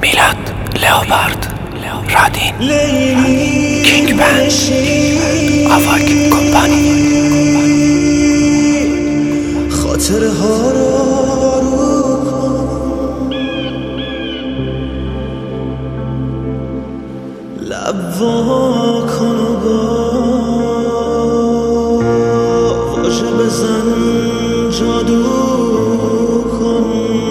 میلاد لئوپارد رادین کینگ بند آواک کمپانی خاطره ها لب وا کن و واژه بزن جادو کن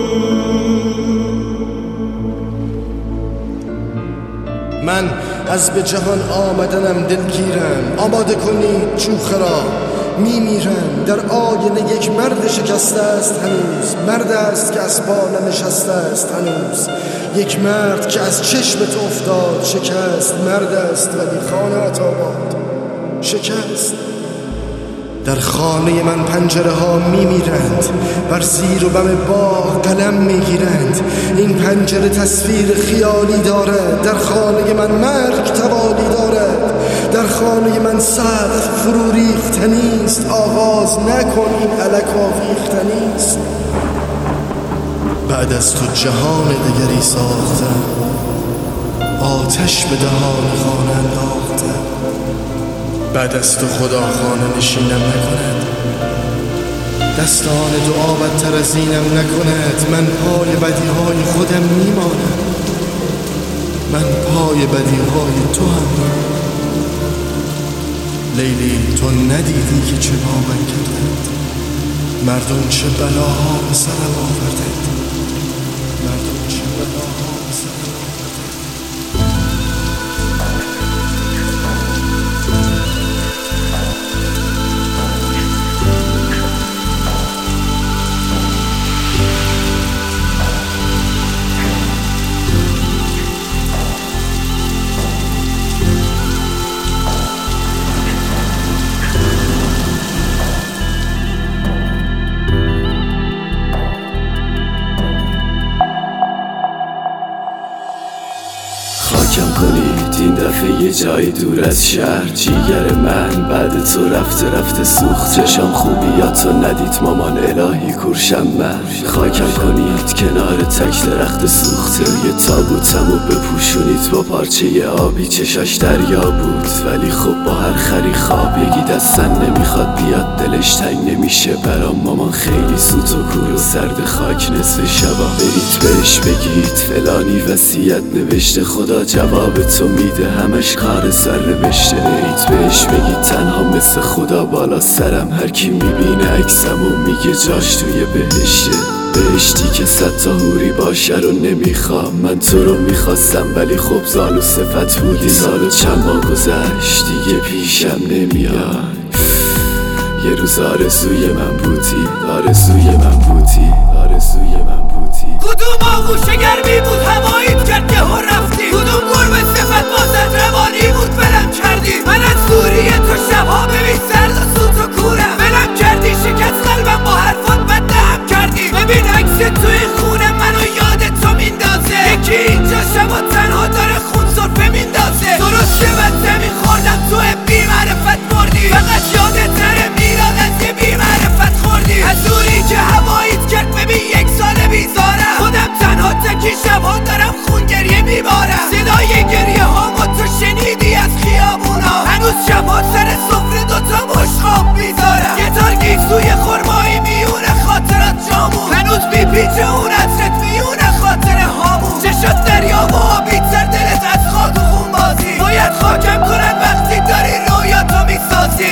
من از به جهان آمدنم دلگیرم آماده کنید جوخه را میمیرم در آینه یک مرد شکسته است هنوز مرد است که از پا ننشسته است هنوز یک مرد که از چشمت افتاد شکست مرد است ولی خانه‌ات آباد شکست در خانه من پنجره ها میمیرند بر زیر و بم باغ قلم میگیرند این پنجره تصویر خیالی دارد در خانه من مرگ توالی دارد در خانه من سقف فرو ریختنی است آغاز نکن این الک آویختنی است بعد از تو جهان دگری ساختم آتش به دهان خانه انداختم بعد از تو خدا خانه نشینم نکند دستان دعا بدتر از اینم نکند من پای بدیهای خودم میمانم من پای بدیهای تو هم لیلی تو ندیدی که چه با من کردند مردم چه بلاها به سرم آوردند مردم چه بلاها به سرم خاکم کنید این دفعه یه جای دور از شهر جیگر من بعد تو رفته سوخت چشم خوبیاتو ندید مامان الهی کورشم من خاکم کنید کنار تک درخت سوخته یه تابوتمو بپوشونید با پارچه آبی چشاش دریا بود ولی خب با هر خری خواب یکی دستن نمیخواد بیاد دلش تنگ نمیشه برام مامان خیلی سوت و کور و سرد خاک نصف شبا برید بهش بگید فلانی وصیت نوشته خدا جواب تو میده همش کار سر نوشته برید بهش بگید تنها مثل خدا بالا سرم هر کی میبینه عکسمو میگه جاش توی بهشته بهشتی که 100 تا حوری باشه رو نمیخوام من تو رو میخواستم ولی خب زالو صفت بودی سال و چند ماه گذشت دیگه پیشم نمیاد یه روز آرزوی من بودی آرزوی من بودی آرزوی من بودی کدوم آغوش گرمی بود هواییت کرد که هر رفتی کدوم گربه صفت بازت روانی بود ولم کردی من از دوری تو شبها ببین سرد و سوت و کورم ولم کردی شکست قلبم با حرفات بدهم کردی ببین عکس توی خونه منو یاد تو میندازه یکی اینجا شبا تنها داره خون سرفه میندازه درست که من زمین خوردم تو بی معرفت مردی فقط یادت نره میلاد از یه بی معرفت خوردی از دوری که هواییت کرد ببین یک سال بیزارم خودم تنها تکی شبها دارم خون گریه میبارم صدای گریه هامو تو شنیدی از خیابونا هنوز شبها سر سفره دوتا مشخاب میذارم گتار گیسوی خرمایی میونه خاطرات جامون هنوز میپیچه اون عطرت میونه خاطره هامون چشات دریا و آبی تر دلت از خاک و خون بازی باید خاکم کنن وقتی داری رویاتو میسازی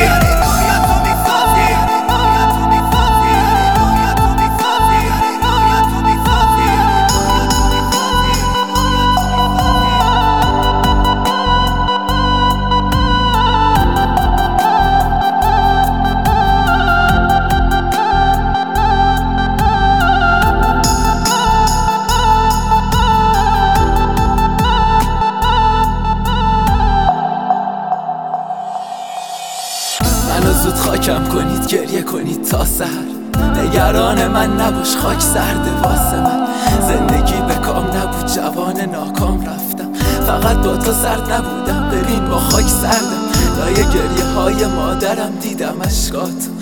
زود خاکم کنید گریه کنید تا سحر نگران من نباش خاک سرده واسه من زندگی به کام نبود جوان ناکام رفتم فقط با تو سرد نبودم ببین با خاک سردم لای گریه های مادرم دیدم اشکات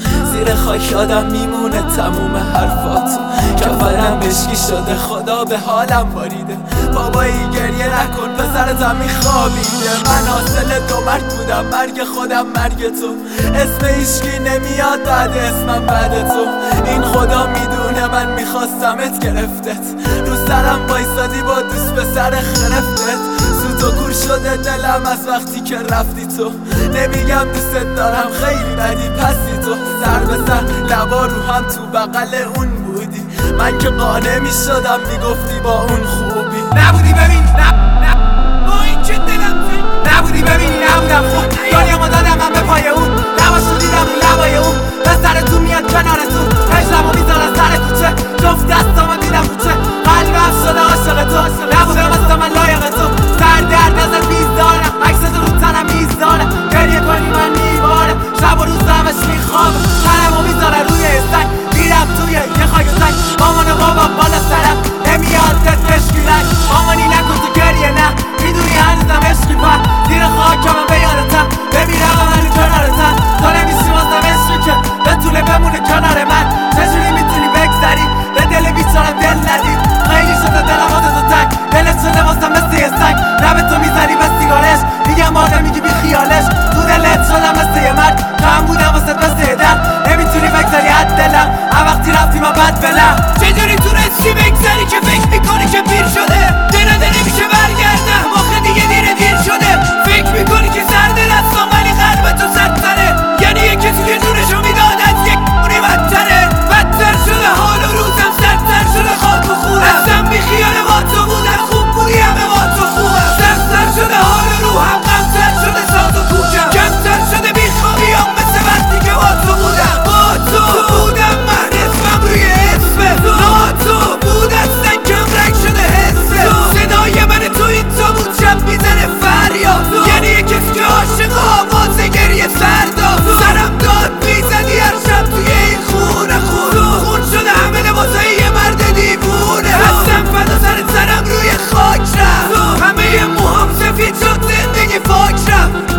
زیر خاک آدم میمونه تموم حرفاتو. کفنم مشکی شده خدا به حالم باریده. بابایی گریه نکن پسرتم میخوابیده. من حاصل دو مرگ بودم، مرگ خودم مرگ تو. اسم هیچکی نمیاد بعد اسمم بعد تو. این خدا میدونه من میخواستمت گرفتت. رو سرم بایستادی با دوست پسر خرفتت. سوت و کور شده دلم از وقتی که رفتی تو. نمیگم دوستت دارم خیلی بدی پسی تو. سر به سر لبا رو هم تو بغل اون بودی. من که قانع میشدم میگفتی با اون خوبی. نبودی ببین نه با این که دلم نبودی ببینی نبودم خوب. دنیامو دادم من به پای اون. لباشو دیدم رو لبای اون. به سر تو میاد کنار تو. هجلمو میذارم سر کوچه. جفت دستامو دیدم کوچه. قلبم شده عاشق تو. نبوده واسه من لایق تو. سر درد ازت بیزارم. عکس تو رو تنم میزارم. گریه کنی من میبارم. شب و روز همش میخوابم. تنمو میذاره روی سنگ. میرم توی یه خاک سنگ. مامان و بابا بالا سرم. نمیاد دست مشکیلک. مامانی نکن تو گریه نه. میدونی هنوزم عشقی پر. زیر خاکم به یادتم. بمیرم من کنارتم. تو نمیشی واسم عشقی که بتونه بمونه کنار من. چجوری میتونی بگذری به دل بیچارم دل ندی. خیلی شده دلم واسه تو تنگ. دلت شده واسم مثل یه سنگ. لب تو میزنی به سیگارش. میگم آره میگی بی خیالش. تو دلت شدم مثل یه مرد. کم بودم واسه مثل یه در. نمیتونی بگذری حد دلم. هر وقتی رفتی من بد بلم. چجوری تونستی بگذری که فکر میکنی که پیر شده. دل نمیشه برگرده. آخه دیگه دیر شده. فکر میکنی که سرد دستان ولی قلب تو سرتره. یعنی یه کسی که جونشو میداد از یک اونی بدتره. بدتر شده حال و روزم سرتر شده خاک و خورم. اصلا بی خیال با تو بودن خوب بودی همه با تو خوبم. سرتر شده حال و روحم غمتر شده ساز و کوچم. کمتر شده بی خوابیام مثل وقتی که با تو بودم. با تو بودم من اسمم روی اسمه. با تو بود اصلا کم رنگ شده حسه. صدای من تو این تو بود شب میزنه فریاد. یعنی یه کسی که عاشق آواز گریه سرداد. سرم داد میزنی هر شب توی این خونه. خون شده همه لباسای یه مرد دیوونه. هستم فدا سرم روی خاک رفت. همه موهام سفید شد زندگی فاک رفت.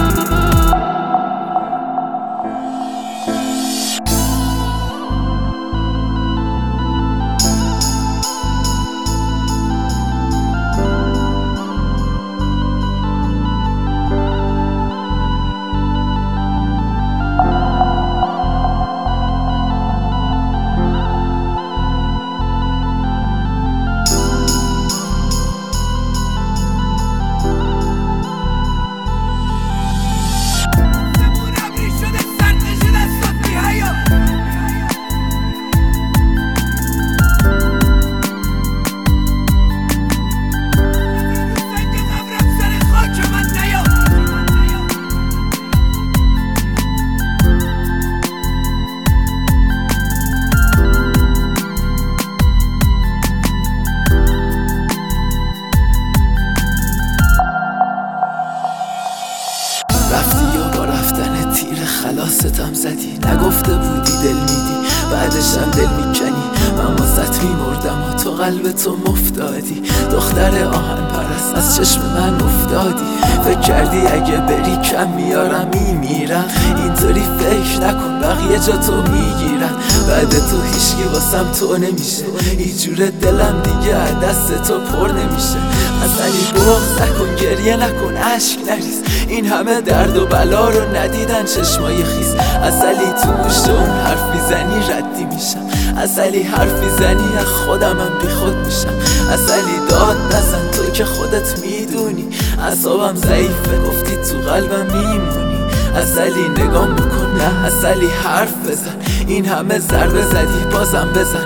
رفتی یا با رفتن تیر خلاصتم زدی. نگفته بودی دل میدی بعدشم دل میکنی. من واسط میمردم و تو قلب تو مفتادی. دختر آهن پرست از چشم من افتادی. فکر کردی اگه بری کم میارم میمیرم. اینطوری فکر نکن بقیه جا تو میگیرن. بعد تو هیچکی واسم تو نمیشه. اینجوره دلم دیگه دست تو پر نمیشه. اصلی بغض نکن گریه نکن عشق نریز. این همه درد و بلا رو ندیدن چشمای خیس. اصلی تو گوشت اون حرف میزنی ردی میشم. اصلی حرف میزنی از خودمم بی خود میشم. اصلی داد نزن تو که خودت میدونی. اعصابم ضعیفه گفتی تو قلبم میمونی. اصلی نگام بکن نه اصلی حرف بزن. این همه ضربه زدی بازم بزن.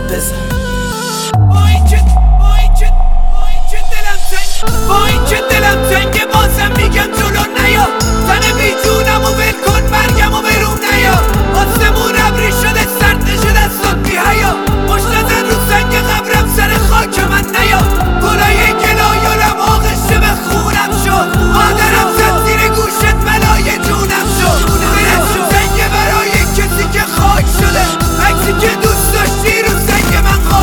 با این که دلم تنگه بازم میگم جلو نیا. تن بی جونم و ول کن مرگم و برون نیا. آسمون ابری شده سرد نشده از صد بی حیا. مشت زن رو سنگ قبرم سر خاک من نیا. گلای گلایالم آغشته به خونم شد. مادرم زد زیر گوشت بلای جونم شد. دلم سنگه برای کسی که خاک شده. عکسی که دوست داشتی رو سنگ من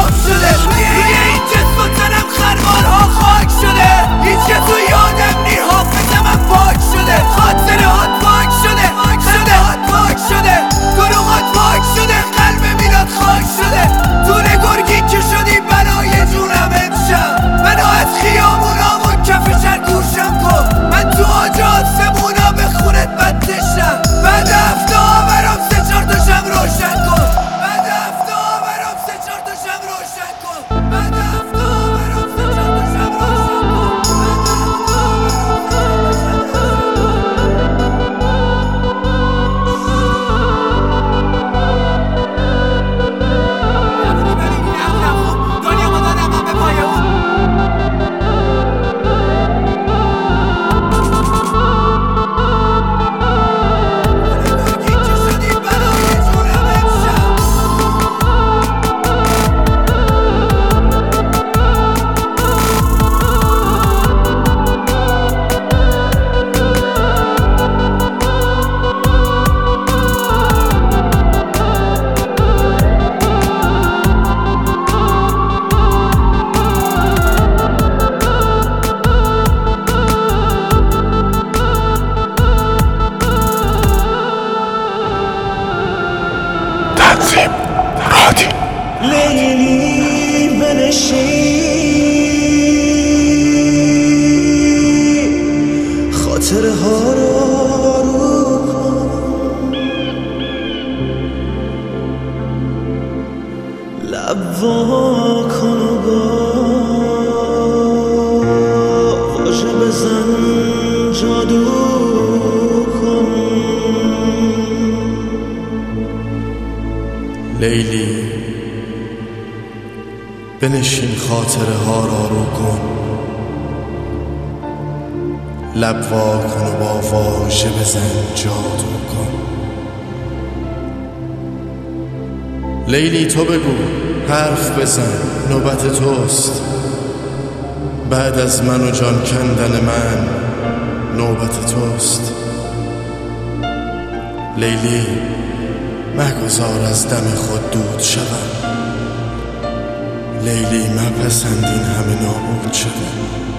لیلی بنشین خاطره ها را رو کن، لب وا کن و با واژه بزن جادو کن. لیلی تو بگو، حرف بزن، نوبت توست. بعد از من و جان کندن من نوبت توست. لیلی مگذار از دم خود دود شوم، لیلی مپسند این همه نابود شدن.